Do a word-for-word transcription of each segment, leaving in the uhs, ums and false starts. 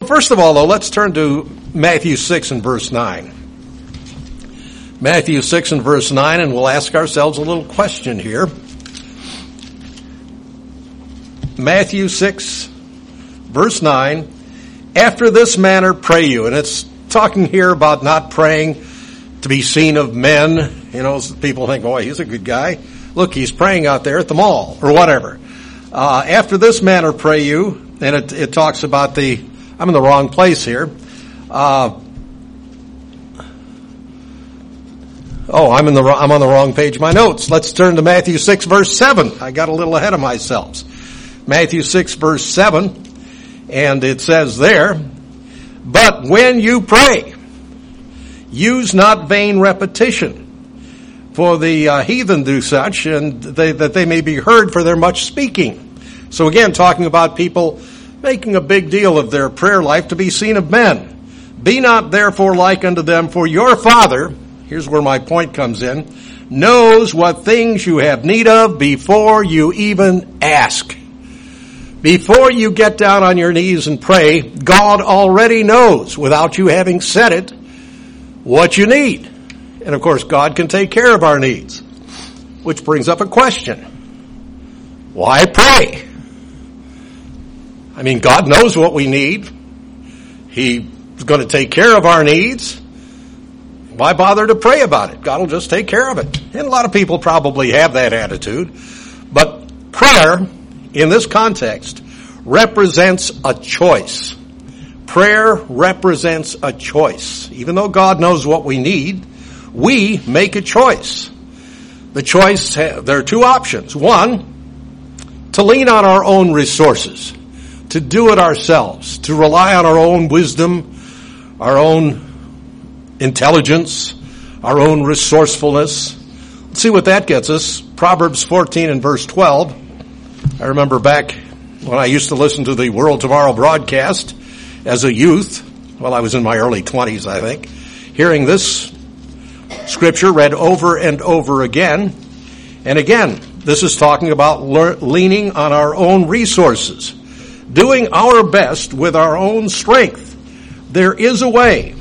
first of all, though, let's turn to Matthew six and verse nine. Matthew six and verse nine, and we'll ask ourselves a little question here. Matthew six, verse nine, after this manner pray you. And it's talking here about not praying to be seen of men. You know, people think, boy, he's a good guy. Look, he's praying out there at the mall or whatever. Uh, after this manner pray you, and it, it talks about the, I'm in the wrong place here. Uh, oh, I'm in the, I'm on the wrong page of my notes. Let's turn to Matthew six verse seven. I got a little ahead of myself. Matthew six verse seven, and it says there, but when you pray, use not vain repetition, for the uh, heathen do such, and they, that they may be heard for their much speaking. So again, talking about people making a big deal of their prayer life to be seen of men. Be not therefore like unto them, for your Father, here's where my point comes in, knows what things you have need of before you even ask. Before you get down on your knees and pray, God already knows, without you having said it, what you need. And of course, God can take care of our needs. Which brings up a question. Why pray? I mean, God knows what we need. He's going to take care of our needs. Why bother to pray about it? God will just take care of it. And a lot of people probably have that attitude. But prayer, in this context, represents a choice. Prayer represents a choice. Even though God knows what we need, we make a choice. The choice, there are two options. One, to lean on our own resources, to do it ourselves, to rely on our own wisdom, our own intelligence, our own resourcefulness. Let's see what that gets us. Proverbs fourteen and verse twelve. I remember back when I used to listen to the World Tomorrow broadcast as a youth, well, I was in my early twenties, I think, hearing this scripture read over and over again. And again, this is talking about le- leaning on our own resources, doing our best with our own strength. There is a way.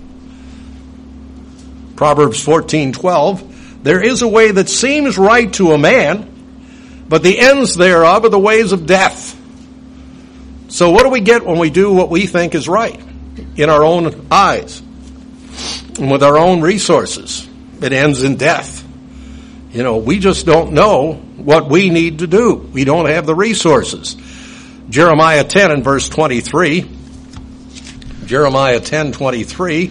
Proverbs fourteen twelve, there is a way that seems right to a man, but the ends thereof are the ways of death. So what do we get when we do what we think is right in our own eyes and with our own resources? It ends in death. You know, we just don't know what we need to do. We don't have the resources. Jeremiah ten and verse twenty-three. Jeremiah ten twenty-three.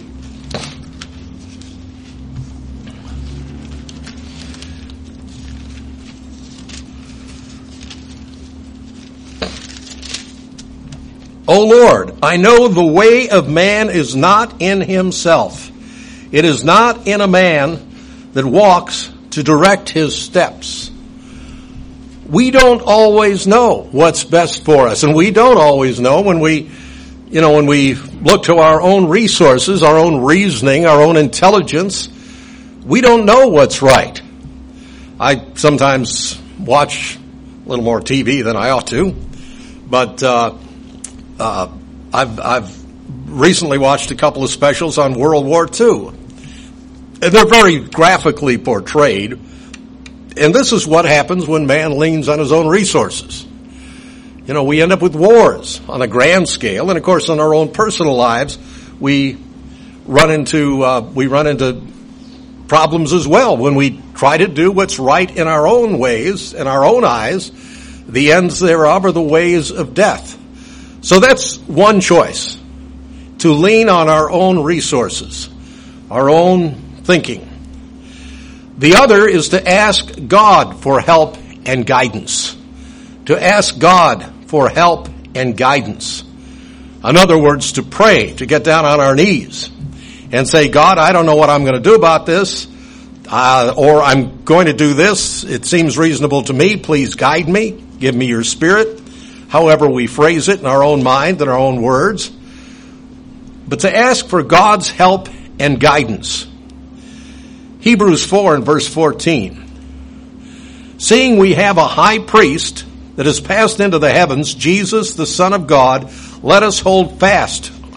O Lord, I know the way of man is not in himself. It is not in a man that walks to direct his steps. We don't always know what's best for us, and we don't always know when we, you know, when we look to our own resources, our own reasoning, our own intelligence, we don't know what's right. I sometimes watch a little more T V than I ought to, but uh Uh, I've, I've recently watched a couple of specials on World War Two. And they're very graphically portrayed. And this is what happens when man leans on his own resources. You know, we end up with wars on a grand scale. And of course, in our own personal lives, we run into, uh, we run into problems as well when we try to do what's right in our own ways, in our own eyes. The ends thereof are the ways of death. So that's one choice, to lean on our own resources, our own thinking. The other is to ask God for help and guidance. To ask God for help and guidance. In other words, to pray, to get down on our knees and say, God, I don't know what I'm going to do about this, uh, or I'm going to do this. It seems reasonable to me. Please guide me. Give me your spirit. However we phrase it in our own mind and our own words, but to ask for God's help and guidance. Hebrews four and verse fourteen. Seeing we have a high priest that has passed into the heavens, Jesus, the Son of God, let us hold fast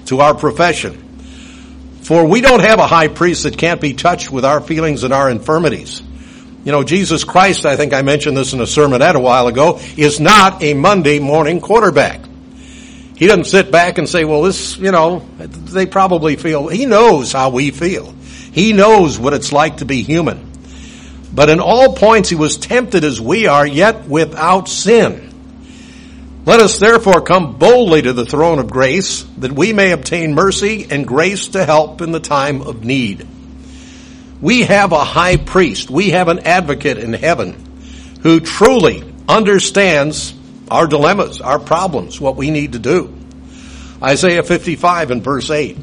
to our profession. For we don't have a high priest that can't be touched with our feelings and our infirmities. You know, Jesus Christ, I think I mentioned this in a sermonette a while ago, is not a Monday morning quarterback. He doesn't sit back and say, well, this, you know, they probably feel. He knows how we feel. He knows what it's like to be human. But in all points he was tempted as we are, yet without sin. Let us therefore come boldly to the throne of grace, that we may obtain mercy and grace to help in the time of need. We have a high priest. We have an advocate in heaven who truly understands our dilemmas, our problems, what we need to do. Isaiah fifty-five and verse eight.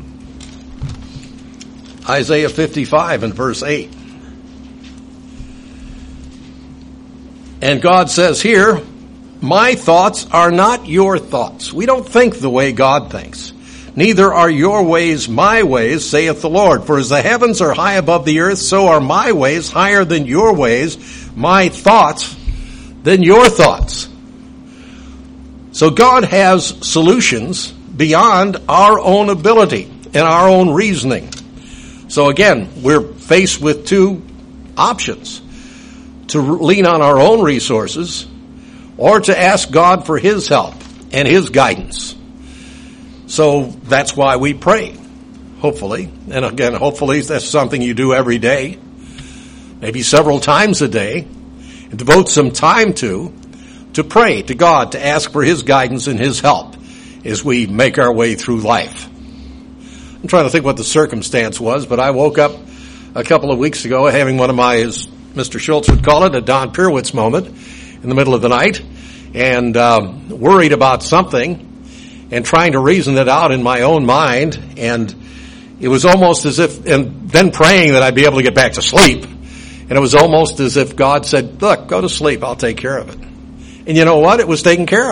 Isaiah fifty-five and verse eight. And God says here, my thoughts are not your thoughts. We don't think the way God thinks. Neither are your ways my ways, saith the Lord. For as the heavens are high above the earth, so are my ways higher than your ways, my thoughts than your thoughts. So God has solutions beyond our own ability and our own reasoning. So again, we're faced with two options: to lean on our own resources, or to ask God for His help and His guidance. So that's why we pray, hopefully. And again, hopefully that's something you do every day, maybe several times a day, and devote some time to, to pray to God, to ask for His guidance and His help as we make our way through life. I'm trying to think what the circumstance was, but I woke up a couple of weeks ago having one of my, as Mister Schultz would call it, a Don Pirwitz moment in the middle of the night, and um, worried about something and trying to reason it out in my own mind. And it was almost as if, and then praying that I'd be able to get back to sleep. And it was almost as if God said, look, go to sleep, I'll take care of it. And you know what? It was taken care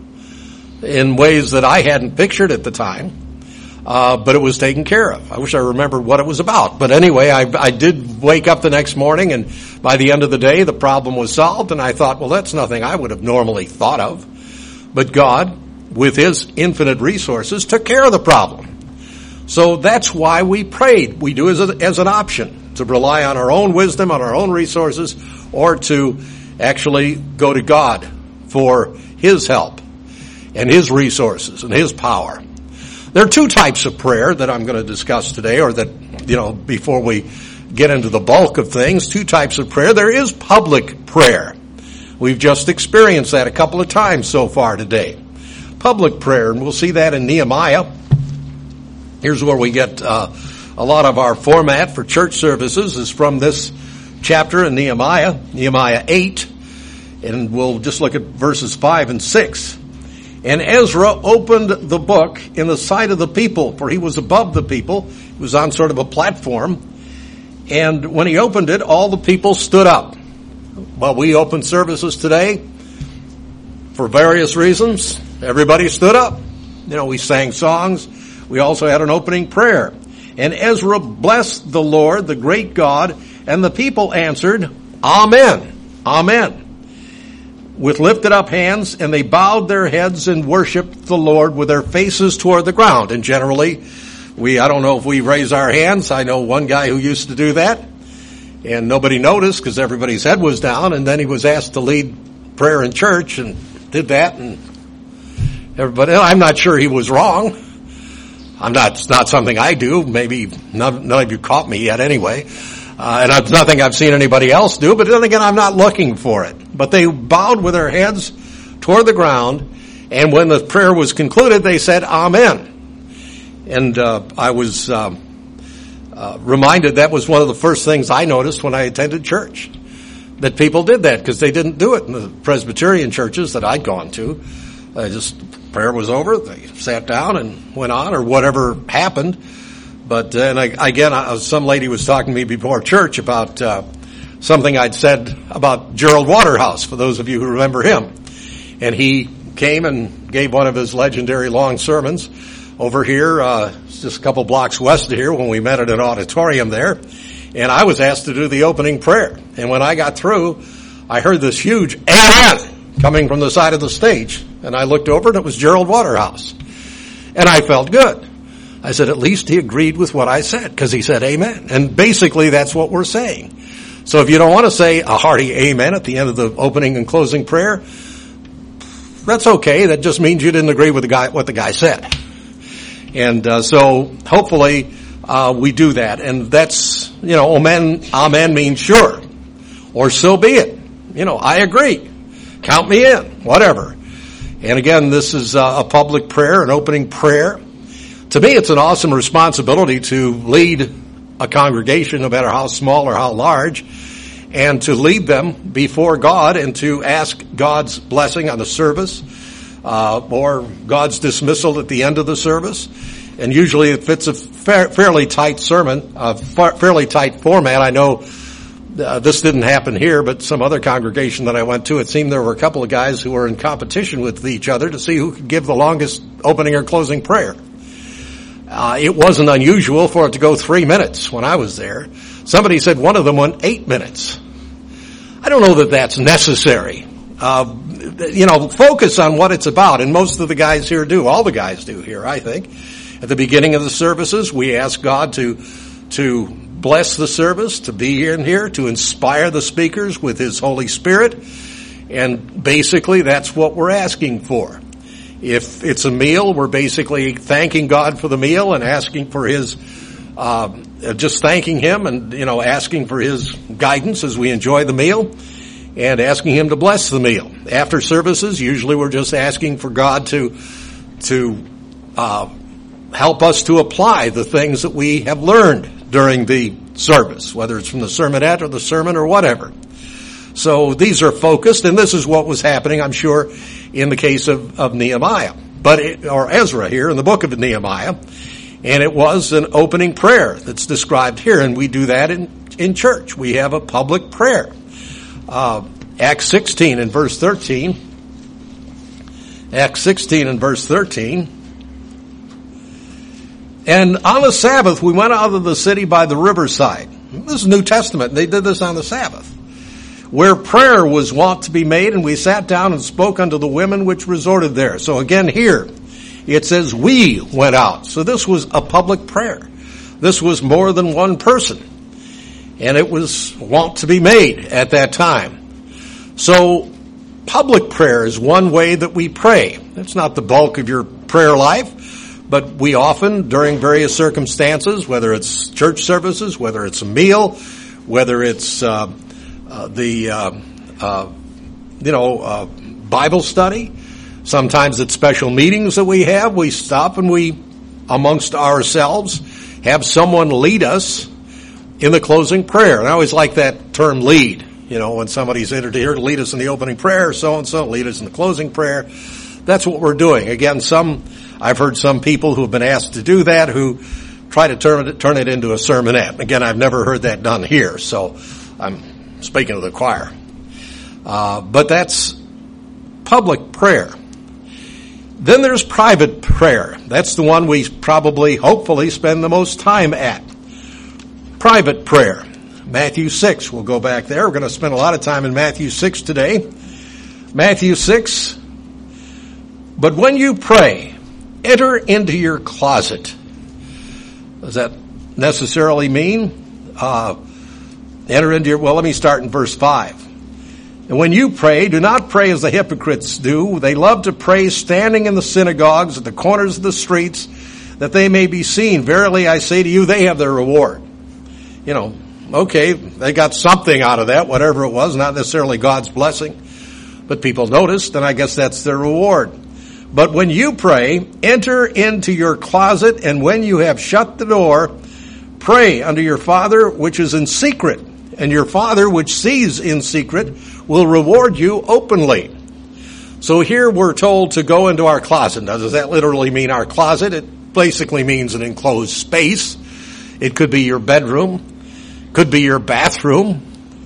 of in ways that I hadn't pictured at the time. Uh, but it was taken care of. I wish I remembered what it was about. But anyway, I, I did wake up the next morning, and by the end of the day, the problem was solved, and I thought, well, that's nothing I would have normally thought of. But God, with His infinite resources, took care of the problem. So that's why we prayed. We do as, a, as an option, to rely on our own wisdom, on our own resources, or to actually go to God for His help and His resources and His power. There are two types of prayer that I'm going to discuss today, or that, you know, before we get into the bulk of things, two types of prayer. There is public prayer. We've just experienced that a couple of times so far today. Public prayer, and we'll see that in Nehemiah. Here's where we get uh, a lot of our format for church services is from this chapter in Nehemiah, Nehemiah eight, and we'll just look at verses five and six. And Ezra opened the book in the sight of the people, for he was above the people. He was on sort of a platform. And when he opened it, all the people stood up. Well, we opened services today for various reasons. Everybody stood up. You know, we sang songs. We also had an opening prayer. And Ezra blessed the Lord, the great God, and the people answered, Amen, Amen, with lifted up hands, and they bowed their heads and worshiped the Lord with their faces toward the ground. And generally, we, I don't know if we raise our hands. I know one guy who used to do that, and nobody noticed because everybody's head was down, and then he was asked to lead prayer in church and did that, and everybody, I'm not sure he was wrong. I'm not, it's not something I do. Maybe none, none of you caught me yet anyway. Uh, and it's nothing I've seen anybody else do, but then again, I'm not looking for it. But they bowed with their heads toward the ground, and when the prayer was concluded, they said, Amen. And uh, I was um, uh, reminded that was one of the first things I noticed when I attended church, that people did that, because they didn't do it in the Presbyterian churches that I'd gone to. I just, prayer was over, they sat down and went on, or whatever happened. But, uh, and I, again, I, some lady was talking to me before church about uh, something I'd said about Gerald Waterhouse, for those of you who remember him. And he came and gave one of his legendary long sermons over here, uh, just a couple blocks west of here, when we met at an auditorium there. And I was asked to do the opening prayer. And when I got through, I heard this huge amen coming from the side of the stage. And I looked over, and it was Gerald Waterhouse. And I felt good. I said, at least he agreed with what I said, because he said amen. And basically that's what we're saying. So if you don't want to say a hearty amen at the end of the opening and closing prayer, that's okay. That just means you didn't agree with the guy, what the guy said. And uh, so hopefully uh, we do that. And that's, you know, amen, amen means sure. Or so be it. You know, I agree. Count me in. Whatever. And again, this is a public prayer, an opening prayer. To me, it's an awesome responsibility to lead a congregation, no matter how small or how large, and to lead them before God and to ask God's blessing on the service, uh, or God's dismissal at the end of the service. And usually it fits a fa- fairly tight sermon, a fa- fairly tight format. I know uh, this didn't happen here, but some other congregation that I went to, it seemed there were a couple of guys who were in competition with each other to see who could give the longest opening or closing prayer. Uh, it wasn't unusual for it to go three minutes when I was there. Somebody said one of them went eight minutes. I don't know that that's necessary. Uh, you know, focus on what it's about, and most of the guys here do. All the guys do here, I think. At the beginning of the services, we ask God to to bless the service, to be in here, to inspire the speakers with His Holy Spirit, and basically that's what we're asking for. If it's a meal, we're basically thanking God for the meal and asking for His, uh, just thanking Him and, you know, asking for His guidance as we enjoy the meal and asking Him to bless the meal. After services, usually we're just asking for God to, to, uh, help us to apply the things that we have learned during the service, whether it's from the sermonette or the sermon or whatever. So these are focused, and this is what was happening, I'm sure, in the case of, of Nehemiah, but it, or Ezra here in the book of Nehemiah, and it was an opening prayer that's described here, and we do that in in church. We have a public prayer. Uh, Acts sixteen and verse thirteen. Acts sixteen and verse thirteen. And on the Sabbath, we went out of the city by the riverside. This is New Testament. They did this on the Sabbath, where prayer was wont to be made, and we sat down and spoke unto the women which resorted there. So again here, it says we went out. So this was a public prayer. This was more than one person. And it was wont to be made at that time. So public prayer is one way that we pray. It's not the bulk of your prayer life, but we often, during various circumstances, whether it's church services, whether it's a meal, whether it's uh, Uh, the, uh, uh, you know, uh, Bible study. Sometimes at special meetings that we have, we stop and we, amongst ourselves, have someone lead us in the closing prayer. And I always like that term lead. You know, when somebody's entered here to lead us in the opening prayer, so-and-so, lead us in the closing prayer. That's what we're doing. Again, some, I've heard some people who have been asked to do that who try to turn it, turn it into a sermonette. Again, I've never heard that done here, so I'm speaking of the choir. Uh, but that's public prayer. Then there's private prayer. That's the one we probably, hopefully, spend the most time at. Private prayer. Matthew six, we'll go back there. We're going to spend a lot of time in Matthew six today. Matthew six. But when you pray, enter into your closet. Does that necessarily mean uh enter into your, well, let me start in verse five. And when you pray, do not pray as the hypocrites do. They love to pray standing in the synagogues at the corners of the streets, that they may be seen. Verily I say to you, they have their reward. You know, okay, they got something out of that, whatever it was, not necessarily God's blessing, but people noticed, and I guess that's their reward. But when you pray, enter into your closet, and when you have shut the door, pray unto your Father which is in secret, and your Father which sees in secret will reward you openly. So here we're told to go into our closet. Now, does that literally mean our closet? It basically means an enclosed space. It could be your bedroom, could be your bathroom.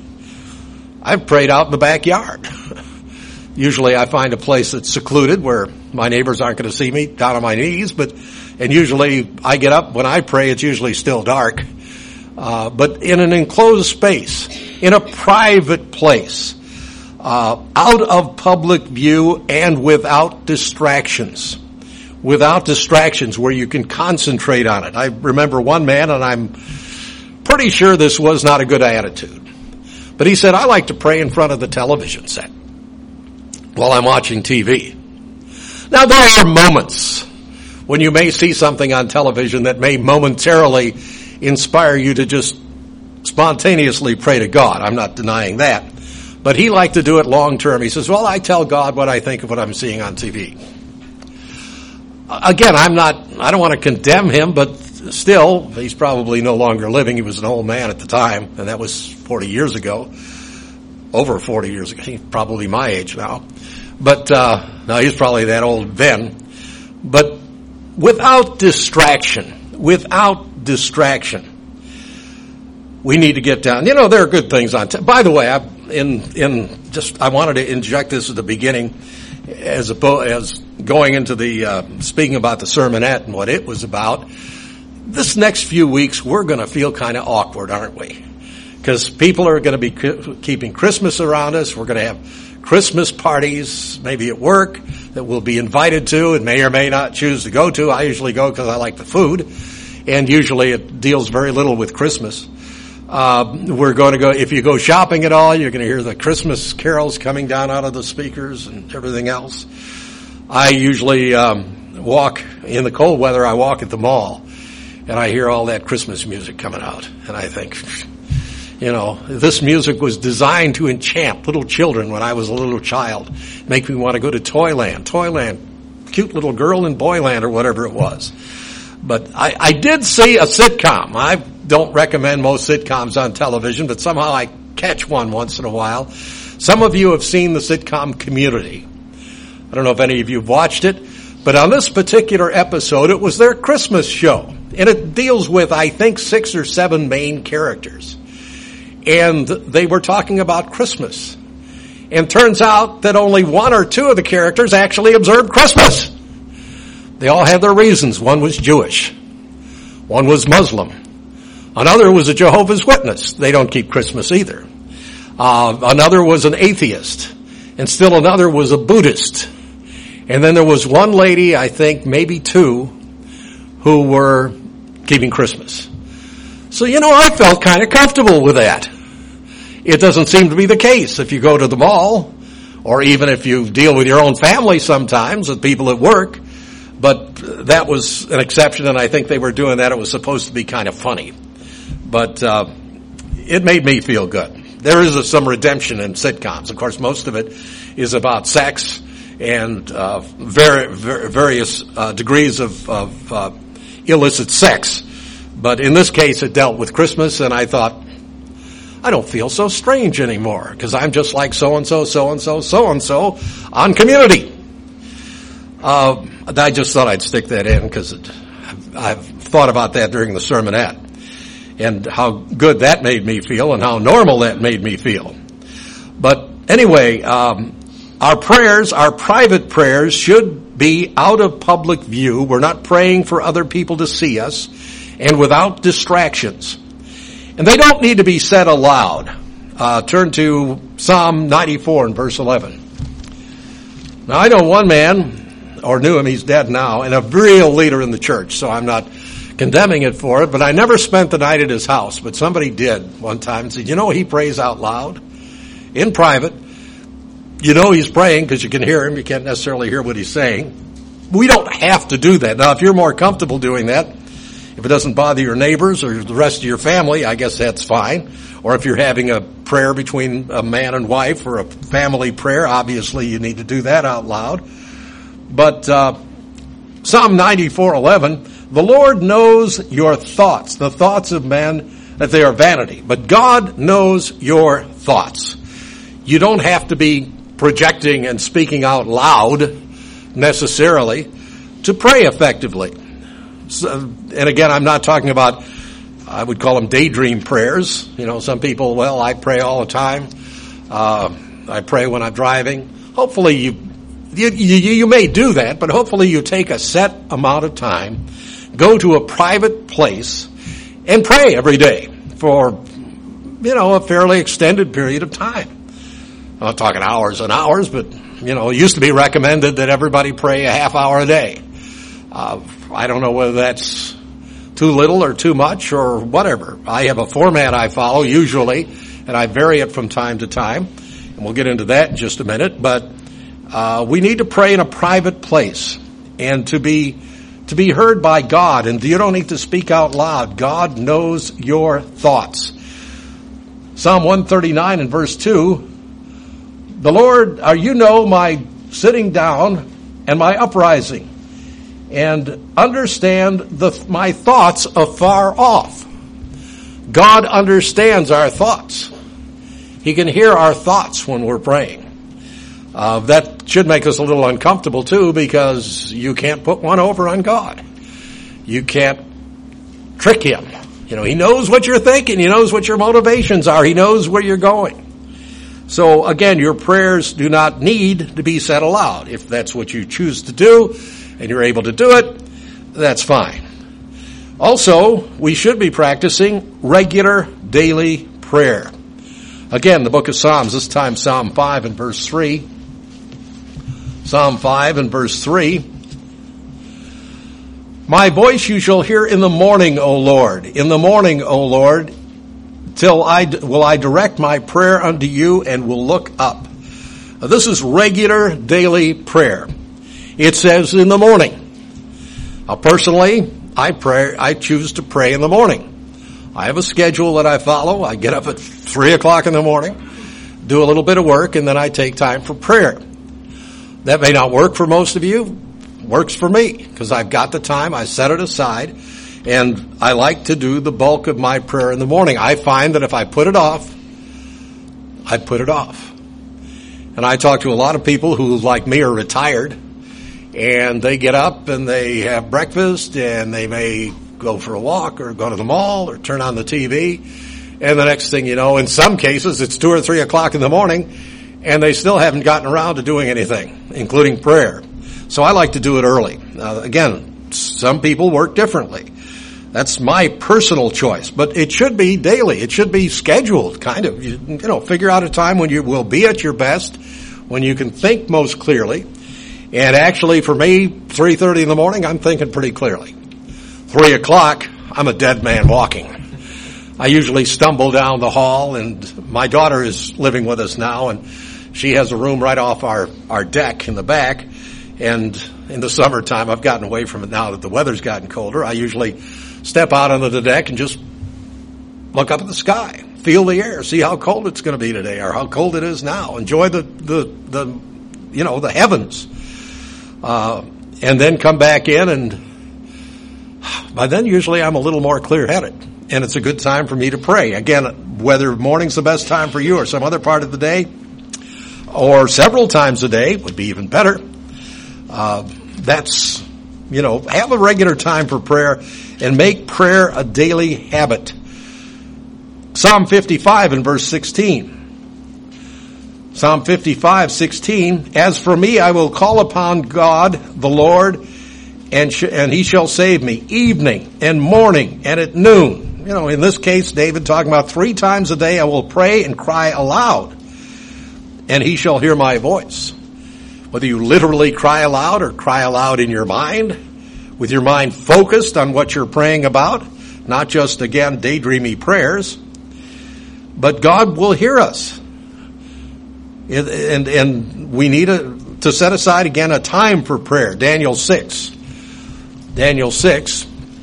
I've prayed out in the backyard. Usually I find a place that's secluded where my neighbors aren't going to see me down on my knees, but and usually I get up when I pray, it's usually still dark. Uh, but in an enclosed space, in a private place, uh, out of public view and without distractions. without distractions where you can concentrate on it. I remember one man, and I'm pretty sure this was not a good attitude, but he said, I like to pray in front of the television set while I'm watching T V. Now, there are moments when you may see something on television that may momentarily inspire you to just spontaneously pray to God. I'm not denying that. But he liked to do it long term. He says, well, I tell God what I think of what I'm seeing on T V. Again, I'm not, I don't want to condemn him, but still, he's probably no longer living. He was an old man at the time, and that was forty years ago. Over forty years ago. He's probably my age now. But, uh, no, he's probably that old then. But without distraction, without distraction, we need to get down. You know, there are good things on, t- by the way, I, in, in just, I wanted to inject this at the beginning as opposed, as going into the, uh, speaking about the sermonette and what it was about. This next few weeks, we're going to feel kind of awkward, aren't we? Because people are going to be keeping Christmas around us. We're going to have Christmas parties, maybe at work, that we'll be invited to and may or may not choose to go to. I usually go because I like the food, and usually it deals very little with Christmas. Uh, we're going to go, if you go shopping at all, you're going to hear the Christmas carols coming down out of the speakers and everything else. I usually um, walk, in the cold weather, I walk at the mall, and I hear all that Christmas music coming out, and I think, you know, this music was designed to enchant little children when I was a little child, make me want to go to Toyland, Toyland, cute little girl in Boyland or whatever it was. But I, I did see a sitcom. I don't recommend most sitcoms on television, but somehow I catch one once in a while. Some of you have seen the sitcom Community. I don't know if any of you have watched it, but on this particular episode, it was their Christmas show. And it deals with, I think, six or seven main characters. And they were talking about Christmas. And turns out that only one or two of the characters actually observed Christmas. They all had their reasons. One was Jewish. One was Muslim. Another was a Jehovah's Witness. They don't keep Christmas either. Uh, another was an atheist. And still another was a Buddhist. And then there was one lady, I think maybe two, who were keeping Christmas. So, you know, I felt kind of comfortable with that. It doesn't seem to be the case if you go to the mall, or even if you deal with your own family sometimes, with people at work. But that was an exception, and I think they were doing that. It was supposed to be kind of funny. But uh, it made me feel good. There is a, some redemption in sitcoms. Of course, most of it is about sex and uh, very, very, various uh, degrees of, of uh, illicit sex. But in this case, it dealt with Christmas, and I thought, I don't feel so strange anymore, because I'm just like so-and-so, so-and-so, so-and-so on Community. Uh, I just thought I'd stick that in, because I've thought about that during the sermonette, and how good that made me feel, and how normal that made me feel. But anyway, um, our prayers, our private prayers, should be out of public view. We're not praying for other people to see us, and without distractions. And they don't need to be said aloud. Uh, turn to Psalm ninety-four and verse eleven. Now, I know one man, or knew him, he's dead now, and a real leader in the church, so I'm not condemning it for it, but I never spent the night at his house, but somebody did one time and said, you know, he prays out loud in private. You know he's praying because you can hear him. You can't necessarily hear what he's saying. We don't have to do that. Now, if you're more comfortable doing that, if it doesn't bother your neighbors or the rest of your family, I guess that's fine. Or if you're having a prayer between a man and wife or a family prayer, obviously you need to do that out loud. But uh Psalm ninety-four eleven, the Lord knows your thoughts, the thoughts of men, that they are vanity. But God knows your thoughts. You don't have to be projecting and speaking out loud necessarily to pray effectively. So, and again, I'm not talking about, I would call them daydream prayers. You know, some people, well, I pray all the time. Uh, I pray when I'm driving. Hopefully you, you, you, you may do that, but hopefully you take a set amount of time, go to a private place, and pray every day for, you know, a fairly extended period of time. I'm not talking hours and hours, but, you know, it used to be recommended that everybody pray a half hour a day. Uh, I don't know whether that's too little or too much or whatever. I have a format I follow usually, and I vary it from time to time. And we'll get into that in just a minute. But uh, we need to pray in a private place and to be to be heard by God. And you don't need to speak out loud. God knows your thoughts. Psalm one thirty-nine and verse two, the Lord, uh, you know my sitting down and my uprising, and understand the, my thoughts afar off. God understands our thoughts. He can hear our thoughts when we're praying. Uh, that should make us a little uncomfortable too, because you can't put one over on God. You can't trick him. You know, he knows what you're thinking. He knows what your motivations are. He knows where you're going. So again, your prayers do not need to be said aloud. If that's what you choose to do and you're able to do it, that's fine. Also, we should be practicing regular daily prayer. Again, the book of Psalms, this time Psalm five and verse three. Psalm five and verse three. My voice you shall hear in the morning, O Lord. In the morning, O Lord, till I will I direct my prayer unto you and will look up. Now, this is regular daily prayer. It says in the morning. Now, personally, I pray. I choose to pray in the morning. I have a schedule that I follow. I get up at three o'clock in the morning, do a little bit of work, and then I take time for prayer. That may not work for most of you. Works for me because I've got the time. I set it aside, and I like to do the bulk of my prayer in the morning. I find that if I put it off, I put it off. And I talk to a lot of people who, like me, are retired, and they get up and they have breakfast, and they may go for a walk or go to the mall or turn on the T V, and the next thing you know, in some cases, it's two or three o'clock in the morning, and they still haven't gotten around to doing anything, including prayer. So I like to do it early. Now, again, some people work differently. That's my personal choice, but it should be daily. It should be scheduled, kind of. You, you know, figure out a time when you will be at your best, when you can think most clearly. And actually, for me, three thirty in the morning, I'm thinking pretty clearly. Three o'clock, I'm a dead man walking. I usually stumble down the hall, and my daughter is living with us now, and she has a room right off our, our deck in the back. And in the summertime, I've gotten away from it now that the weather's gotten colder. I usually step out onto the deck and just look up at the sky, feel the air, see how cold it's going to be today or how cold it is now. Enjoy the, the, the you know, the heavens. Uh, and then come back in, and by then usually I'm a little more clear-headed. And it's a good time for me to pray. Again, whether morning's the best time for you or some other part of the day, or several times a day would be even better. Uh, that's, you know, have a regular time for prayer and make prayer a daily habit. Psalm fifty-five and verse sixteen. Psalm fifty-five, sixteen. As for me, I will call upon God, the Lord, and sh- and he shall save me evening and morning and at noon. You know, in this case, David talking about three times a day I will pray and cry aloud, and he shall hear my voice. Whether you literally cry aloud or cry aloud in your mind, with your mind focused on what you're praying about, not just, again, daydreamy prayers, but God will hear us. And, and, and we need a, to set aside, again, a time for prayer. Daniel six. Daniel six.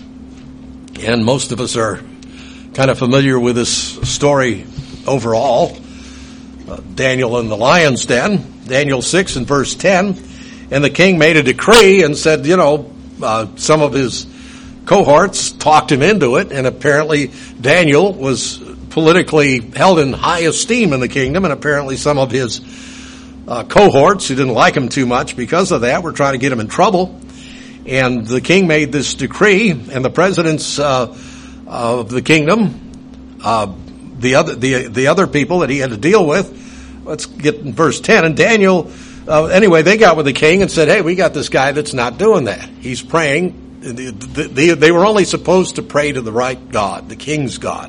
And most of us are kind of familiar with this story overall. Uh, Daniel in the lion's den. Daniel six and verse ten, and the king made a decree and said, you know, uh, some of his cohorts talked him into it, and apparently Daniel was politically held in high esteem in the kingdom, and apparently some of his uh, cohorts who didn't like him too much because of that were trying to get him in trouble. And the king made this decree, and the presidents uh, of the kingdom, uh, the other the the other people that he had to deal with. Let's get in verse ten. And Daniel, uh, anyway, they got with the king and said, hey, we got this guy that's not doing that. He's praying. The, the, they were only supposed to pray to the right God, the king's God.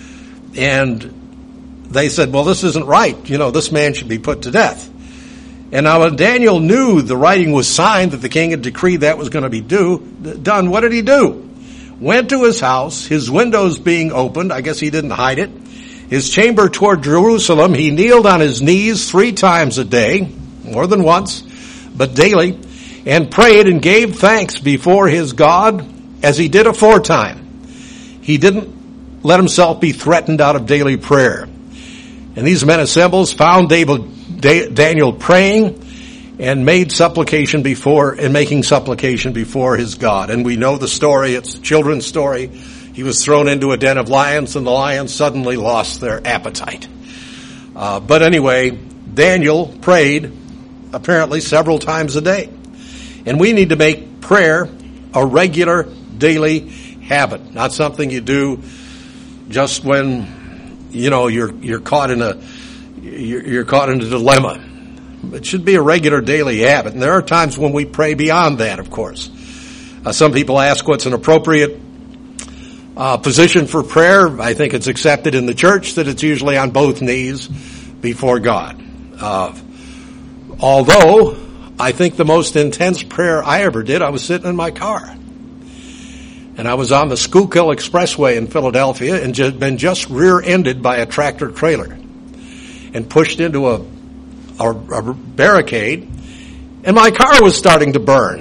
And they said, well, this isn't right. You know, this man should be put to death. And now when Daniel knew the writing was signed, that the king had decreed that was going to be do, done, what did he do? Went to his house, his windows being opened. I guess he didn't hide it. His chamber toward Jerusalem. He kneeled on his knees three times a day, more than once, but daily, and prayed and gave thanks before his God as he did aforetime. He didn't let himself be threatened out of daily prayer. And these men assembled, found Daniel praying and made supplication before, and making supplication before his God. And we know the story. It's a children's story. He was thrown into a den of lions, and the lions suddenly lost their appetite. Uh, but anyway, Daniel prayed apparently several times a day. And we need to make prayer a regular daily habit, not something you do just when, you know, you're you're caught in a you're, you're caught in a dilemma. It should be a regular daily habit. And there are times when we pray beyond that, of course. Uh, some people ask what's an appropriate uh, position for prayer. I think it's accepted in the church that it's usually on both knees before God. Uh, although, I think the most intense prayer I ever did, I was sitting in my car. And I was on the Schuylkill Expressway in Philadelphia and just been just rear-ended by a tractor trailer and pushed into a A, a barricade, and my car was starting to burn.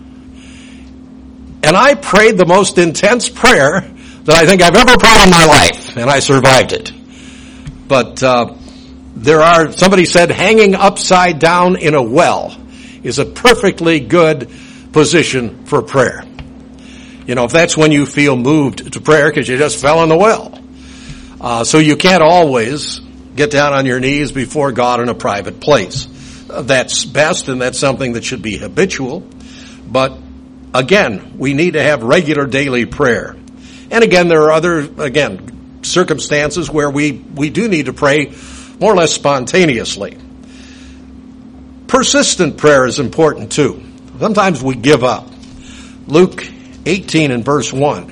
And I prayed the most intense prayer that I think I've ever prayed in my life, and I survived it. But uh, there are, somebody said hanging upside down in a well is a perfectly good position for prayer. You know, if that's when you feel moved to prayer because you just fell in the well. Uh, so you can't always get down on your knees before God in a private place. Uh, that's best, and that's something that should be habitual. But again, we need to have regular daily prayer. And again, there are other, again, circumstances where we, we do need to pray more or less spontaneously. Persistent prayer is important too. Sometimes we give up. Luke eighteen and verse one.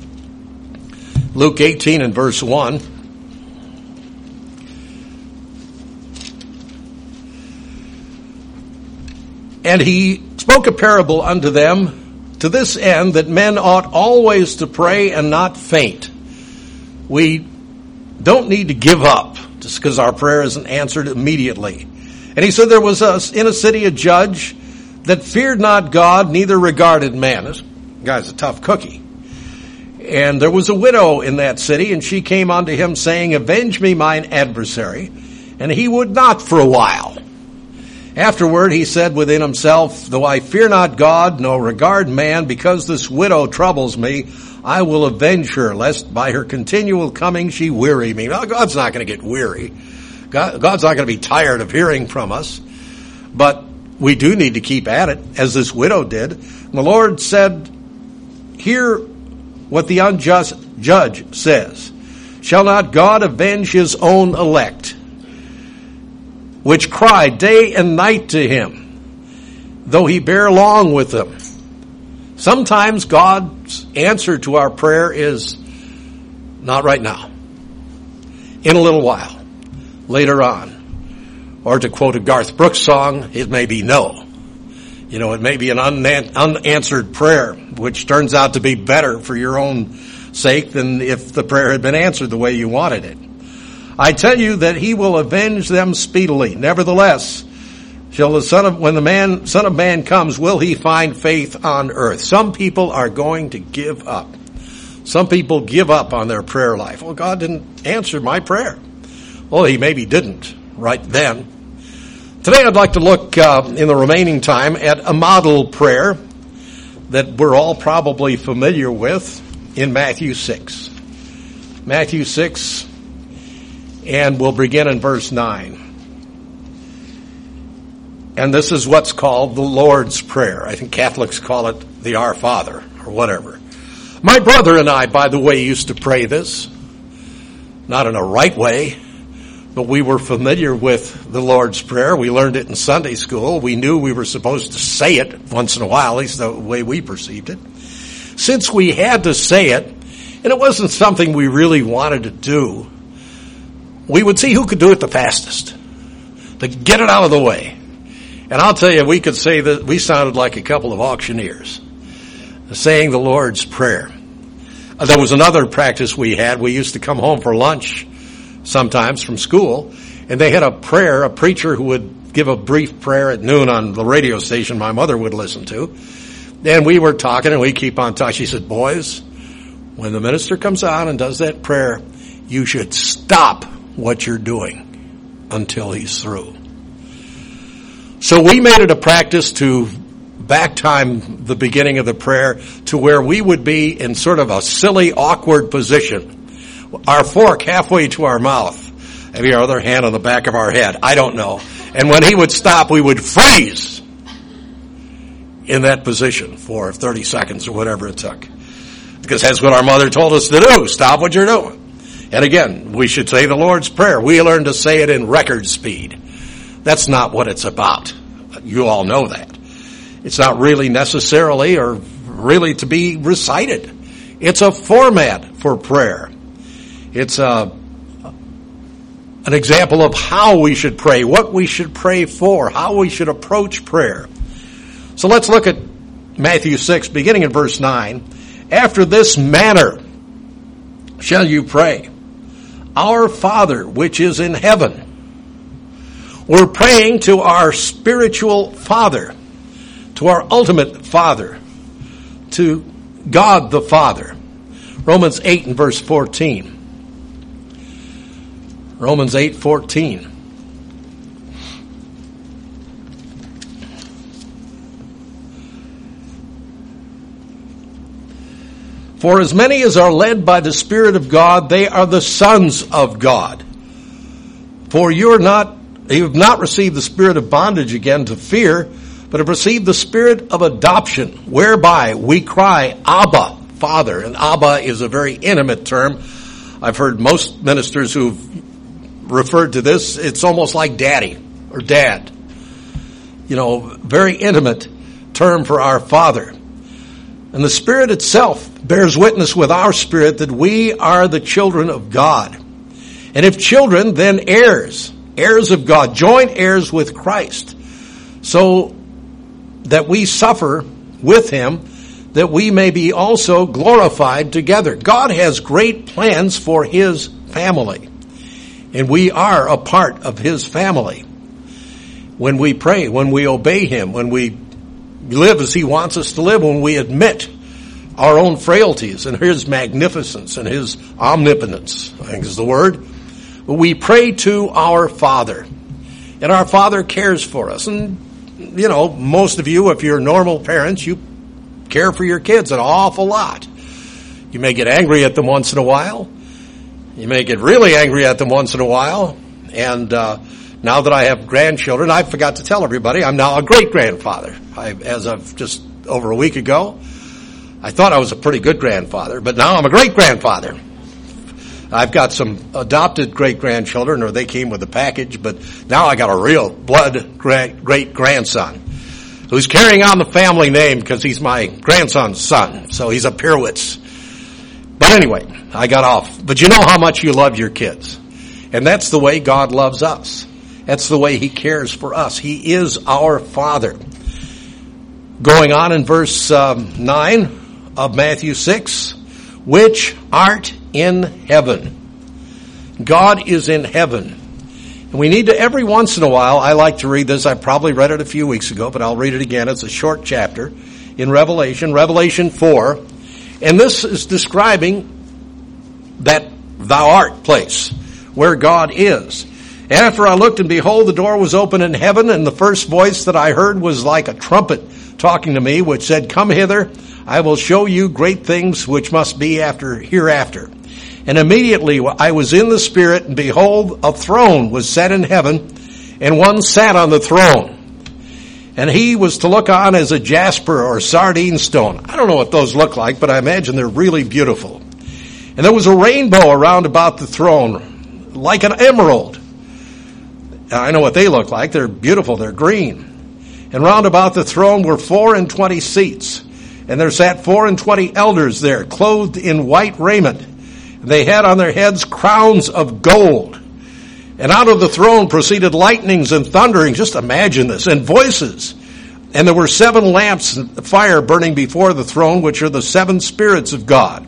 Luke eighteen and verse one. And he spoke a parable unto them to this end, that men ought always to pray and not faint. We don't need to give up just because our prayer isn't answered immediately. And he said there was a, in a city a judge that feared not God, neither regarded man. This guy's a tough cookie. And there was a widow in that city, and she came unto him saying, avenge me mine adversary. And he would not for a while. Afterward he said within himself, though I fear not God, nor regard man, because this widow troubles me, I will avenge her, lest by her continual coming she weary me. Now, God's not going to get weary. God, God's not going to be tired of hearing from us. But we do need to keep at it, as this widow did. And the Lord said, hear what the unjust judge says. Shall not God avenge his own elect, which cry day and night to him, though he bear long with them? Sometimes God's answer to our prayer is not right now, in a little while, later on. Or to quote a Garth Brooks song, it may be no. You know, it may be an unanswered prayer, which turns out to be better for your own sake than if the prayer had been answered the way you wanted it. I tell you that he will avenge them speedily. Nevertheless, shall the son of, when the man, Son of Man comes, will he find faith on earth? Some people are going to give up. Some people give up on their prayer life. Well, God didn't answer my prayer. Well, he maybe didn't right then. Today I'd like to look uh, in the remaining time at a model prayer that we're all probably familiar with in Matthew six. Matthew six. And we'll begin in verse nine. And this is what's called the Lord's Prayer. I think Catholics call it the Our Father or whatever. My brother and I, by the way, used to pray this. Not in a right way, but we were familiar with the Lord's Prayer. We learned it in Sunday school. We knew we were supposed to say it once in a while, at least the way we perceived it. Since we had to say it, and it wasn't something we really wanted to do, we would see who could do it the fastest, to get it out of the way. And I'll tell you, we could say that we sounded like a couple of auctioneers saying the Lord's Prayer. There was another practice we had. We used to come home for lunch sometimes from school, and they had a prayer, a preacher who would give a brief prayer at noon on the radio station my mother would listen to. And we were talking, and we keep on talking. She said, boys, when the minister comes on and does that prayer, you should stop what you're doing until he's through. So we made it a practice to back time the beginning of the prayer to where we would be in sort of a silly, awkward position. Our fork halfway to our mouth. Maybe our other hand on the back of our head. I don't know. And when he would stop, we would freeze in that position for thirty seconds or whatever it took. Because that's what our mother told us to do. Stop what you're doing. And again, we should say the Lord's Prayer. We learn to say it in record speed. That's not what it's about. You all know that. It's not really necessarily or really to be recited. It's a format for prayer. It's a, an example of how we should pray, what we should pray for, how we should approach prayer. So let's look at Matthew six, beginning in verse nine. After this manner shall you pray, Our Father which is in heaven. We're praying to our spiritual Father, to our ultimate Father, to God the Father. Romans eight and verse fourteen. Romans eight fourteen. For as many as are led by the Spirit of God, they are the sons of God. For you are not, you have not received the spirit of bondage again to fear, but have received the spirit of adoption, whereby we cry, Abba, Father. And Abba is a very intimate term. I've heard most ministers who've referred to this, it's almost like daddy or dad. You know, very intimate term for our Father. And the Spirit itself bears witness with our spirit that we are the children of God. And if children, then heirs, heirs of God, joint heirs with Christ, so that we suffer with him, that we may be also glorified together. God has great plans for his family, and we are a part of his family. When we pray, when we obey him, when we live as he wants us to live, when we admit our own frailties and his magnificence and his omnipotence, I think is the word. But we pray to our Father, and our Father cares for us. And, you know, most of you, if you're normal parents, you care for your kids an awful lot. You may get angry at them once in a while. You may get really angry at them once in a while. And uh now that I have grandchildren, I forgot to tell everybody, I'm now a great-grandfather. I, as of just over a week ago, I thought I was a pretty good grandfather, but now I'm a great-grandfather. I've got some adopted great-grandchildren, or they came with a package, but now I got a real blood great-grandson who's carrying on the family name because he's my grandson's son, so he's a Pirwitz. But anyway, I got off. But you know how much you love your kids. And that's the way God loves us. That's the way he cares for us. He is our Father. Going on in verse um, nine of Matthew six, which art in heaven. God is in heaven. And we need to, every once in a while, I like to read this. I probably read it a few weeks ago, but I'll read it again. It's a short chapter in Revelation, Revelation four. And this is describing that thou art place, where God is. After I looked, and behold, the door was open in heaven, and the first voice that I heard was like a trumpet talking to me, which said, Come hither, I will show you great things which must be after hereafter. And immediately I was in the Spirit, and behold, a throne was set in heaven, and one sat on the throne. And he was to look on as a jasper or sardine stone. I don't know what those look like, but I imagine they're really beautiful. And there was a rainbow around about the throne, like an emerald. I know what they look like. They're beautiful. They're green. And round about the throne were four and twenty seats. And there sat four and twenty elders there, clothed in white raiment. And they had on their heads crowns of gold. And out of the throne proceeded lightnings and thunderings. Just imagine this. And voices. And there were seven lamps of fire burning before the throne, which are the seven spirits of God.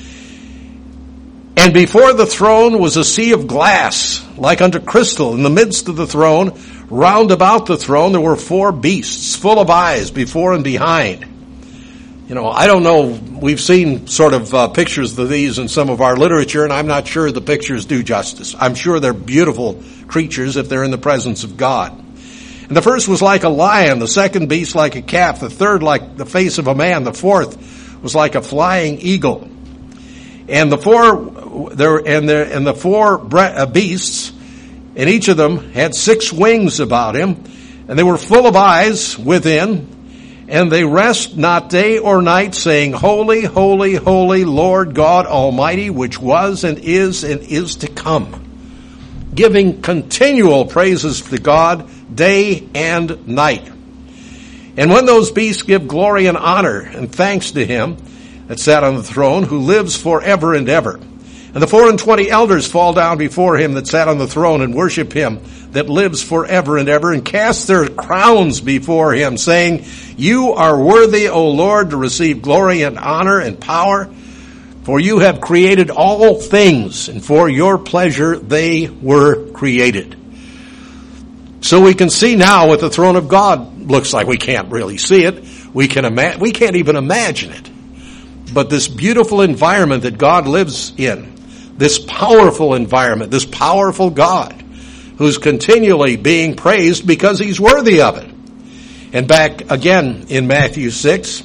And before the throne was a sea of glass, like unto crystal. In the midst of the throne, round about the throne, there were four beasts, full of eyes before and behind. You know, I don't know, we've seen sort of uh, pictures of these in some of our literature, and I'm not sure the pictures do justice. I'm sure they're beautiful creatures if they're in the presence of God. And the first was like a lion, the second beast like a calf, the third like the face of a man, the fourth was like a flying eagle. And the four, there, and the, and the four beasts, and each of them had six wings about him, and they were full of eyes within, and they rest not day or night, saying, Holy, holy, holy, Lord God Almighty, which was and is and is to come, giving continual praises to God day and night. And when those beasts give glory and honor and thanks to him that sat on the throne, who lives forever and ever. And the four and twenty elders fall down before him that sat on the throne and worship him that lives forever and ever, and cast their crowns before him, saying, You are worthy, O Lord, to receive glory and honor and power, for you have created all things, and for your pleasure they were created. So we can see now what the throne of God looks like. We can't really see it. We can ima- we can't even imagine it. But this beautiful environment that God lives in, this powerful environment, this powerful God, who's continually being praised because he's worthy of it. And back again in Matthew six,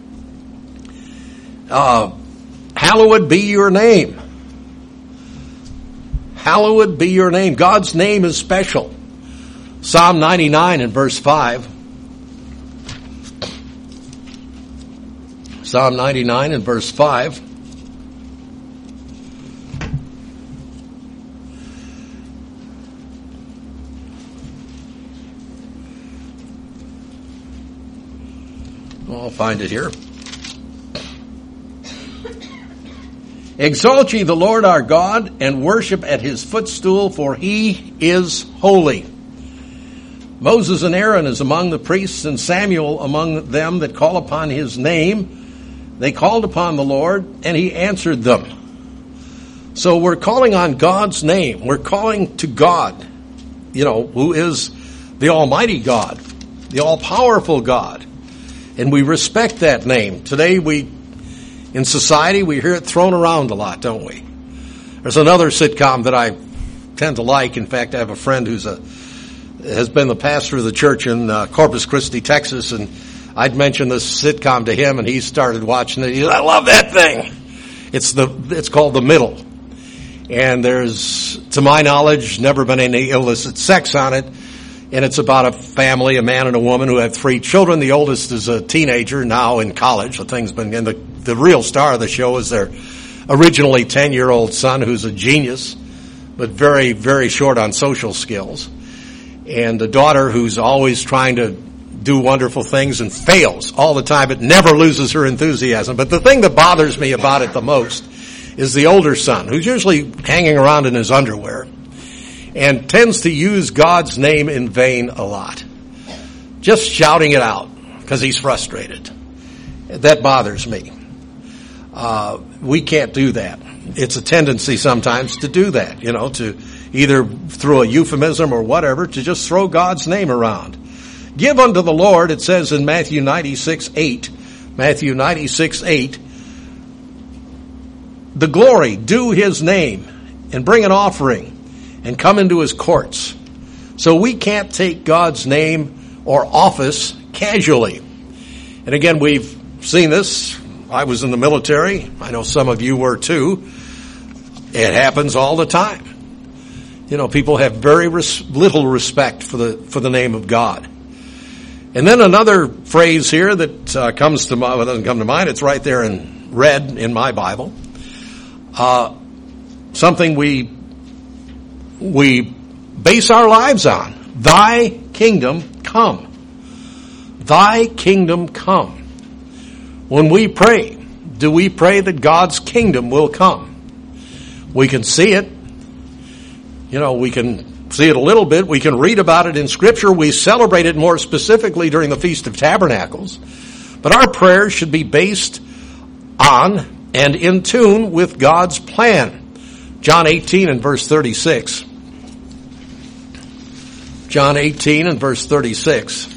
uh, hallowed be your name. Hallowed be your name. God's name is special. Psalm ninety-nine and verse five. Psalm ninety-nine and verse five. I'll find it here. Exalt ye the Lord our God, and worship at his footstool, for he is holy. Moses and Aaron is among the priests, and Samuel among them that call upon his name. They called upon the Lord, and he answered them. So we're calling on God's name. We're calling to God, you know, who is the Almighty God, the all-powerful God. And we respect that name. Today we, in society, we hear it thrown around a lot, don't we? There's another sitcom that I tend to like. In fact, I have a friend who's a, has been the pastor of the church in uh, Corpus Christi, Texas, and I'd mentioned this sitcom to him, and he started watching it. He said, I love that thing. It's the, it's called The Middle. And there's, to my knowledge, never been any illicit sex on it. And it's about a family, a man and a woman who have three children. The oldest is a teenager, now in college. The thing's been, and the, the real star of the show is their originally ten-year-old son, who's a genius, but very, very short on social skills. And a daughter who's always trying to do wonderful things and fails all the time, but never loses her enthusiasm. But the thing that bothers me about it the most is the older son, who's usually hanging around in his underwear and tends to use God's name in vain a lot. Just shouting it out because he's frustrated. That bothers me. Uh, we can't do that. It's a tendency sometimes to do that, you know, to either through a euphemism or whatever, to just throw God's name around. Give unto the Lord, it says in Matthew ninety-six eight, Matthew ninety-six eight, the glory, due his name, and bring an offering, and come into his courts. So we can't take God's name or office casually. And again, we've seen this. I was in the military. I know some of you were too. It happens all the time. You know, people have very res- little respect for the for the name of God. And then another phrase here that uh, comes to mind, well, doesn't come to mind. It's right there in red in my Bible. Uh, something we we base our lives on. Thy kingdom come. Thy kingdom come. When we pray, do we pray that God's kingdom will come? We can see it. You know, we can see it a little bit. We can read about it in Scripture. We celebrate it more specifically during the Feast of Tabernacles. But our prayers should be based on and in tune with God's plan. John eighteen and verse thirty-six. John eighteen and verse thirty-six.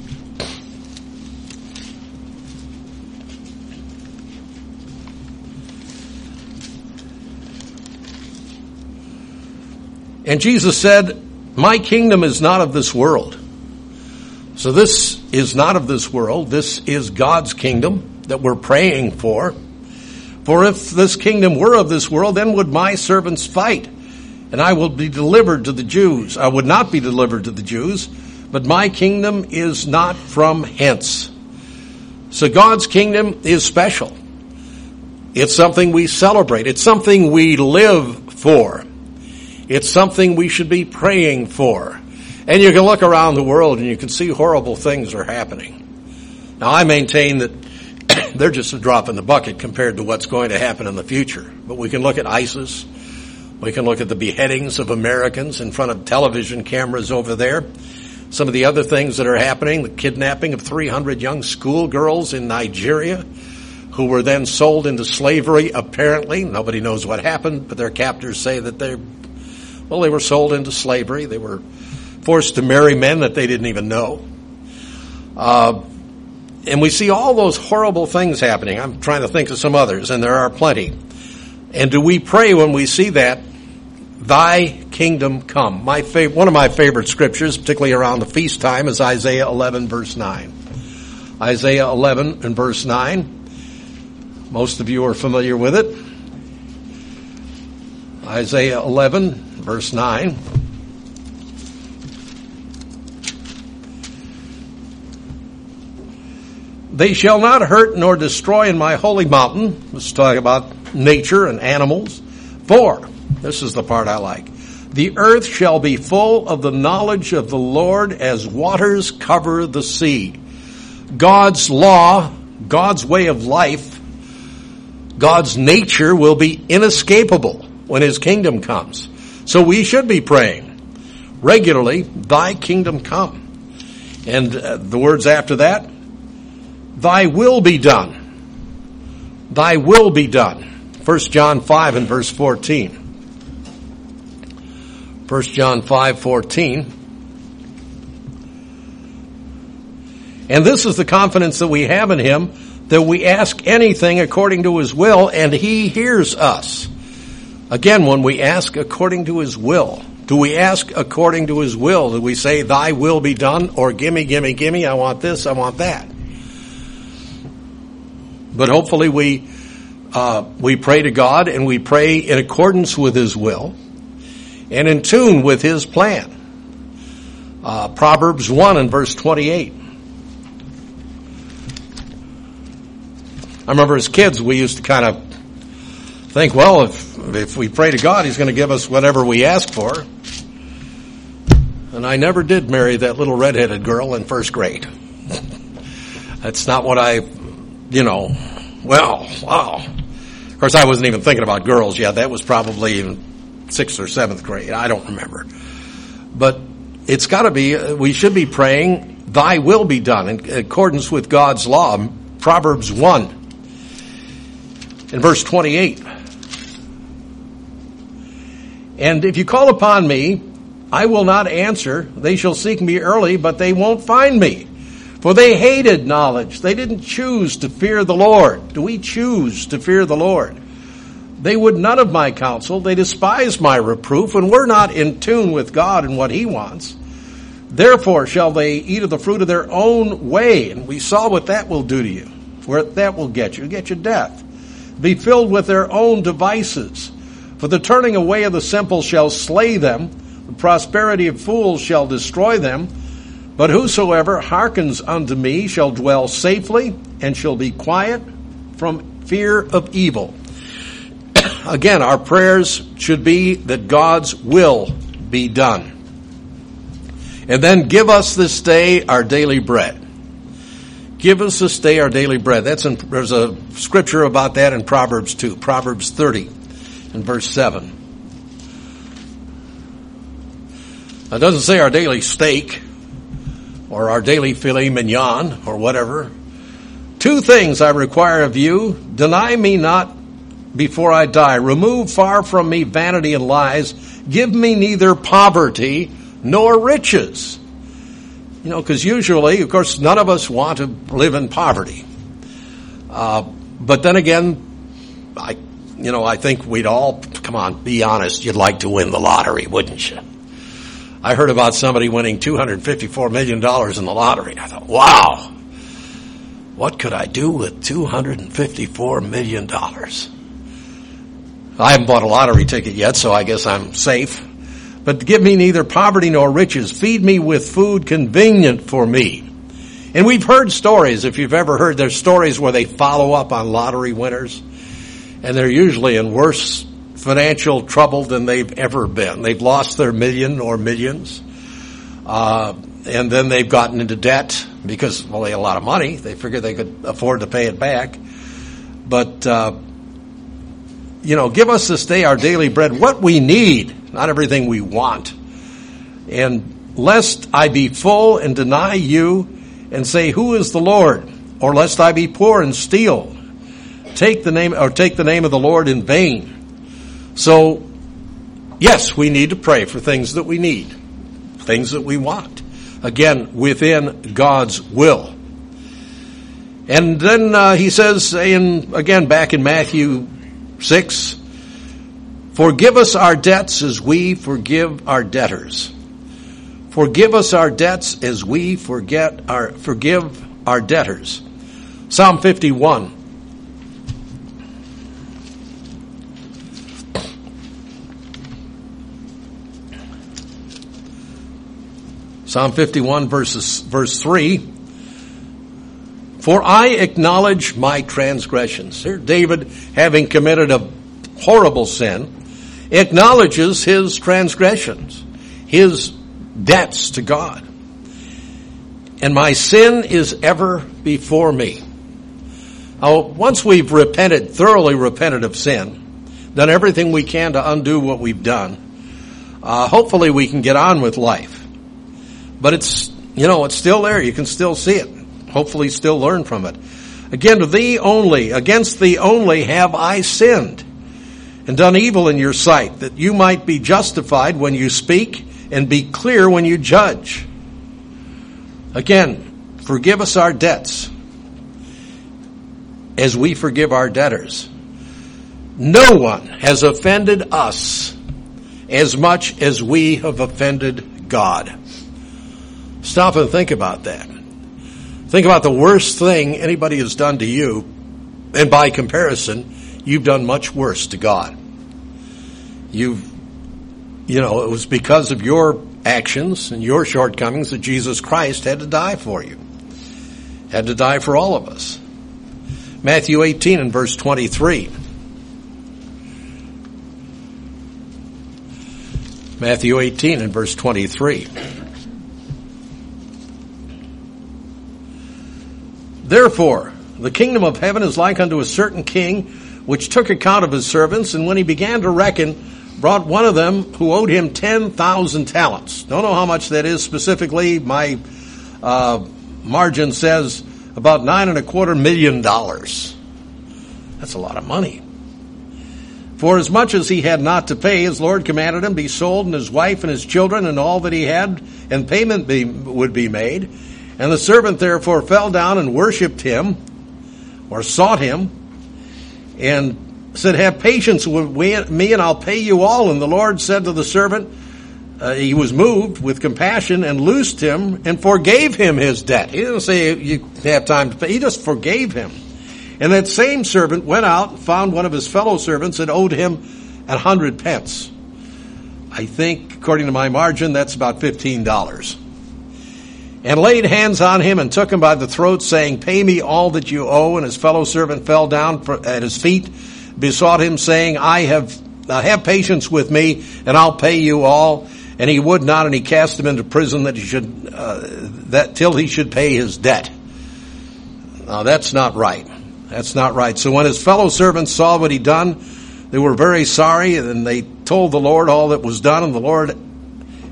And Jesus said, my kingdom is not of this world. So this is not of this world. This is God's kingdom that we're praying for. For if this kingdom were of this world, then would my servants fight, and I will be delivered to the Jews. I would not be delivered to the Jews, but my kingdom is not from hence. So God's kingdom is special. It's something we celebrate. It's something we live for. It's something we should be praying for. And you can look around the world and you can see horrible things are happening. Now, I maintain that they're just a drop in the bucket compared to what's going to happen in the future. But we can look at ISIS. We can look at the beheadings of Americans in front of television cameras over there. Some of the other things that are happening, the kidnapping of three hundred young schoolgirls in Nigeria who were then sold into slavery, apparently. Nobody knows what happened, but their captors say that they're Well, they were sold into slavery. They were forced to marry men that they didn't even know. Uh, and we see all those horrible things happening. I'm trying to think of some others, and there are plenty. And do we pray when we see that, thy kingdom come? My fav- one of my favorite scriptures, particularly around the feast time, is Isaiah eleven, verse nine. Isaiah eleven and verse nine. Most of you are familiar with it. Isaiah eleven. Verse nine. They shall not hurt nor destroy in my holy mountain. Let's talk about nature and animals. For, this is the part I like, the earth shall be full of the knowledge of the Lord as waters cover the sea. God's law, God's way of life, God's nature will be inescapable when his kingdom comes. So we should be praying regularly, thy kingdom come. And uh, the words after that, thy will be done. Thy will be done. First John five and verse fourteen. First John five fourteen. And this is the confidence that we have in him, that we ask anything according to his will, and he hears us. Again, when we ask according to his will, do we ask according to his will? Do we say, thy will be done, or gimme, gimme, gimme, I want this, I want that? But hopefully we uh, we pray to God, and we pray in accordance with his will and in tune with his plan. Uh, Proverbs one and verse twenty-eight. I remember as kids we used to kind of think, well, if if we pray to God, he's going to give us whatever we ask for. And I never did marry that little redheaded girl in first grade. That's not what I, you know, well, wow. Of course, I wasn't even thinking about girls yet. That was probably in sixth or seventh grade. I don't remember. But it's got to be, we should be praying, thy will be done in accordance with God's law. Proverbs one in verse twenty-eight. And if you call upon me, I will not answer. They shall seek me early, but they won't find me. For they hated knowledge. They didn't choose to fear the Lord. Do we choose to fear the Lord? They would none of my counsel. They despise my reproof, and we're not in tune with God and what he wants. Therefore shall they eat of the fruit of their own way. And we saw what that will do to you. Where that will get you. It'll get you death. Be filled with their own devices. For the turning away of the simple shall slay them. The prosperity of fools shall destroy them. But whosoever hearkens unto me shall dwell safely and shall be quiet from fear of evil. Again, our prayers should be that God's will be done. And then give us this day our daily bread. Give us this day our daily bread. That's in, there's a scripture about that in Proverbs two, Proverbs thirty and verse seven. It doesn't say our daily steak or our daily filet mignon or whatever. Two things I require of you. Deny me not before I die. Remove far from me vanity and lies. Give me neither poverty nor riches. You know, because usually, of course, none of us want to live in poverty. Uh, but then again, I, you know, I think we'd all, come on, be honest, you'd like to win the lottery, wouldn't you? I heard about somebody winning two hundred fifty-four million dollars in the lottery. I thought, wow, what could I do with two hundred fifty-four million dollars? I haven't bought a lottery ticket yet, so I guess I'm safe. But give me neither poverty nor riches. Feed me with food convenient for me. And we've heard stories, if you've ever heard, there's stories where they follow up on lottery winners, and they're usually in worse financial trouble than they've ever been. They've lost their million or millions, uh, and then they've gotten into debt because, well, they had a lot of money. They figured they could afford to pay it back. But, uh, you know, give us this day our daily bread, what we need, not everything we want. And lest I be full and deny you and say, who is the Lord? Or lest I be poor and steal, take the name, or take the name of the Lord in vain. So, yes, we need to pray for things that we need, things that we want. Again, within God's will. And then uh, he says, in again, back in Matthew six, forgive us our debts as we forgive our debtors. Forgive us our debts as we forget our forgive our debtors. Psalm fifty-one. Psalm fifty-one, verses, verse three. For I acknowledge my transgressions. Here David, having committed a horrible sin, acknowledges his transgressions, his debts to God. And my sin is ever before me. Now, once we've repented, thoroughly repented of sin, done everything we can to undo what we've done, uh, hopefully we can get on with life. But it's, you know, it's still there. You can still see it. Hopefully still learn from it. Again, to thee only, against thee only have I sinned and done evil in your sight, that you might be justified when you speak and be clear when you judge. Again, forgive us our debts as we forgive our debtors. No one has offended us as much as we have offended God. Stop and think about that. Think about the worst thing anybody has done to you, and by comparison, you've done much worse to God. You've, you know, it was because of your actions and your shortcomings that Jesus Christ had to die for you. Had to die for all of us. Matthew eighteen and verse twenty-three. Matthew eighteen and verse twenty-three. Therefore, the kingdom of heaven is like unto a certain king, which took account of his servants, and when he began to reckon, brought one of them who owed him ten thousand talents. Don't know how much that is specifically. My uh, margin says about nine and a quarter million dollars. That's a lot of money. For as much as he had not to pay, his Lord commanded him be sold, and his wife and his children and all that he had, and payment be, would be made. And the servant therefore fell down and worshipped him, or sought him, and said, have patience with me, and I'll pay you all. And the Lord said to the servant, uh, he was moved with compassion and loosed him and forgave him his debt. He didn't say you have time to pay. He just forgave him. And that same servant went out and found one of his fellow servants and owed him a hundred pence. I think, according to my margin, that's about fifteen dollars. And laid hands on him and took him by the throat, saying, pay me all that you owe. And his fellow servant fell down at his feet, besought him, saying, I have, uh, have patience with me, and I'll pay you all. And he would not, and he cast him into prison that he should, uh, that till he should pay his debt. Now that's not right. That's not right. So when his fellow servants saw what he'd done, they were very sorry, and they told the Lord all that was done, and the Lord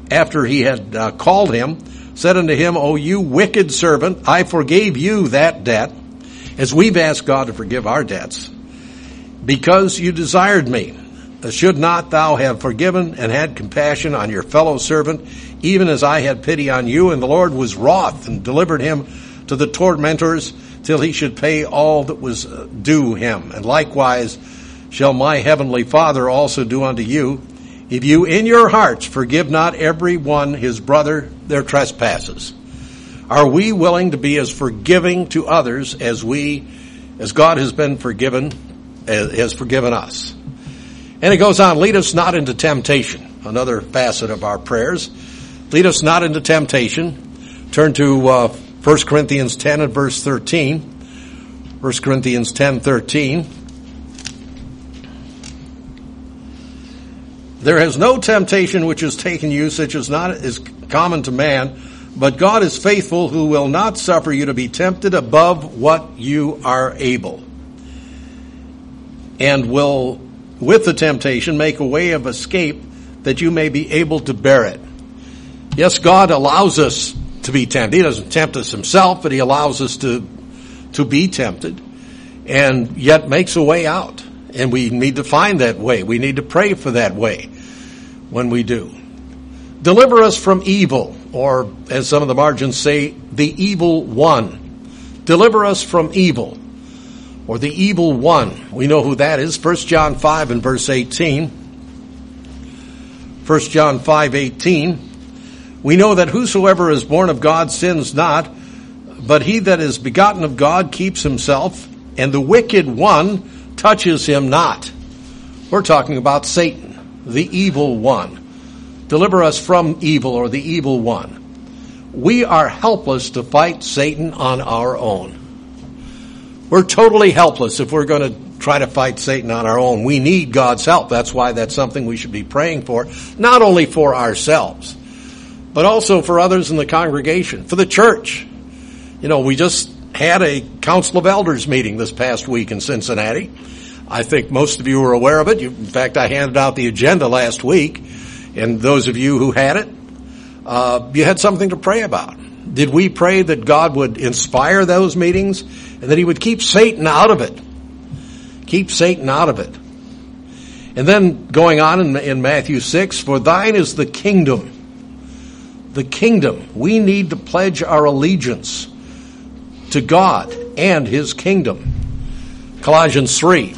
after he had uh, called him, said unto him, O you wicked servant, I forgave you that debt, as we've asked God to forgive our debts, because you desired me. Should not thou have forgiven and had compassion on your fellow servant, even as I had pity on you? And the Lord was wroth and delivered him to the tormentors till he should pay all that was due him. And likewise shall my heavenly Father also do unto you, if you in your hearts forgive not every one his brother their trespasses. Are we willing to be as forgiving to others as we, as God has been forgiven, has forgiven us? And it goes on, lead us not into temptation. Another facet of our prayers. Lead us not into temptation. Turn to uh, First Corinthians ten and verse thirteen. First Corinthians ten, thirteen. There has no temptation which has taken you, such as not is common to man, but God is faithful, who will not suffer you to be tempted above what you are able, and will, with the temptation, make a way of escape that you may be able to bear it. Yes, God allows us to be tempted. He doesn't tempt us himself, but he allows us to, to be tempted, and yet makes a way out. And we need to find that way. We need to pray for that way when we do. Deliver us from evil, or as some of the margins say, the evil one. Deliver us from evil, or the evil one. We know who that is. First John five and verse eighteen. First John five, eighteen. We know that whosoever is born of God sins not, but he that is begotten of God keeps himself, and the wicked one touches him not. We're talking about Satan, the evil one. Deliver us from evil, or the evil one. We are helpless to fight Satan on our own. We're totally helpless if we're going to try to fight Satan on our own. We need God's help. That's why that's something we should be praying for, not only for ourselves, but also for others in the congregation, for the church. You know, we just had a Council of Elders meeting this past week in Cincinnati. I think most of you are aware of it. You, in fact, I handed out the agenda last week, and those of you who had it, uh, you had something to pray about. Did we pray that God would inspire those meetings and that he would keep Satan out of it? Keep Satan out of it. And then going on in, in Matthew six, for thine is the kingdom. The kingdom. We need to pledge our allegiance to God and his kingdom. Colossians three.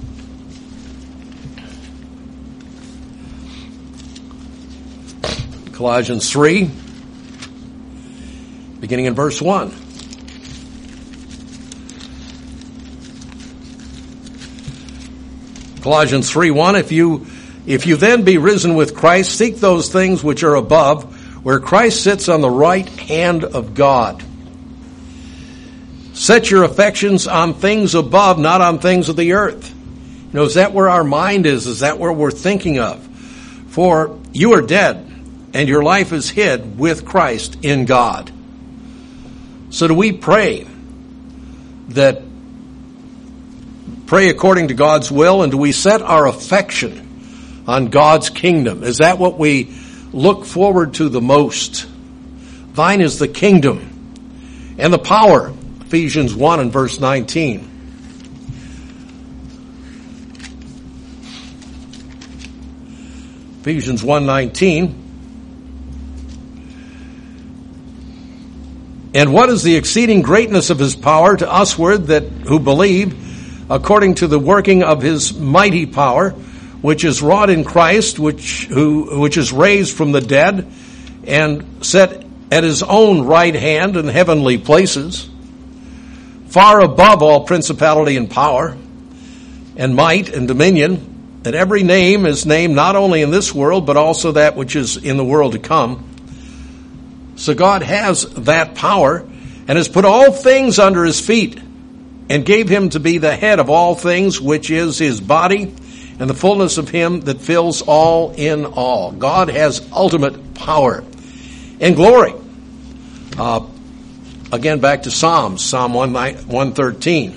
Colossians three, beginning in verse one. Colossians three, one, if you, if you then be risen with Christ, seek those things which are above, where Christ sits on the right hand of God. Set your affections on things above, not on things of the earth. You know, is that where our mind is? Is that where we're thinking of? For you are dead, and your life is hid with Christ in God. So do we pray that, pray according to God's will, and do we set our affection on God's kingdom? Is that what we look forward to the most? Thine is the kingdom and the power. Ephesians one and verse nineteen. Ephesians one nineteen. And what is the exceeding greatness of his power to usward that who believe, according to the working of his mighty power, which is wrought in Christ, which who which is raised from the dead, and set at his own right hand in heavenly places, far above all principality and power, and might and dominion, that every name is named not only in this world, but also that which is in the world to come. So God has that power, and has put all things under his feet, and gave him to be the head of all things, which is his body, and the fullness of him that fills all in all. God has ultimate power and glory. Uh, again, back to Psalms, Psalm one thirteen.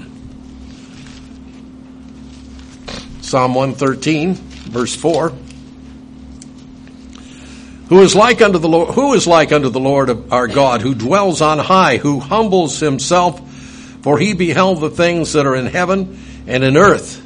Psalm one thirteen, verse four. Who is like unto the Lord, who is like unto the Lord of our God, who dwells on high, who humbles himself, for he beheld the things that are in heaven and in earth.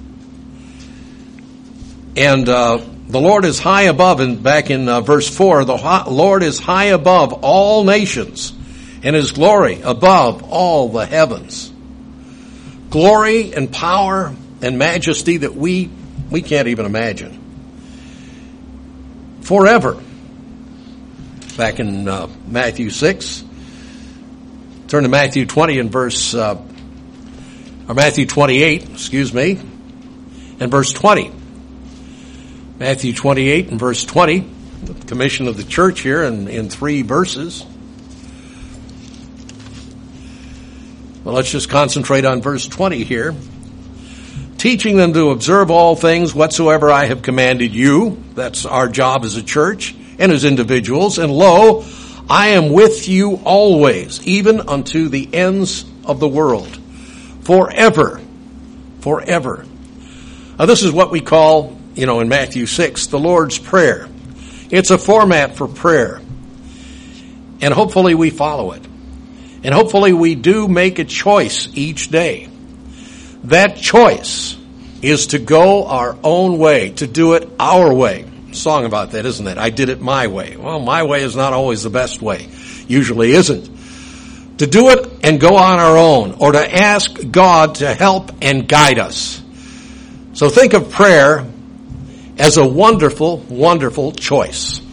And uh, the Lord is high above, and back in uh, verse four, the Lord is high above all nations, and his glory above all the heavens. Glory and power and majesty that we we can't even imagine. Forever. Back in uh, Matthew six. Turn to Matthew twenty and verse, uh, or Matthew twenty-eight, excuse me, and verse twenty. Matthew twenty-eight and verse twenty, the commission of the church here in, in three verses. Well, let's just concentrate on verse twenty here. Teaching them to observe all things whatsoever I have commanded you. That's our job as a church and as individuals. And lo, I am with you always, even unto the ends of the world. Forever. Forever. Now, this is what we call, you know, in Matthew six, the Lord's Prayer. It's a format for prayer. And hopefully we follow it. And hopefully we do make a choice each day. That choice is to go our own way, to do it our way. Song about that, isn't it? I did it my way. Well, my way is not always the best way. Usually isn't. To do it and go on our own, or to ask God to help and guide us. So think of prayer as a wonderful, wonderful choice.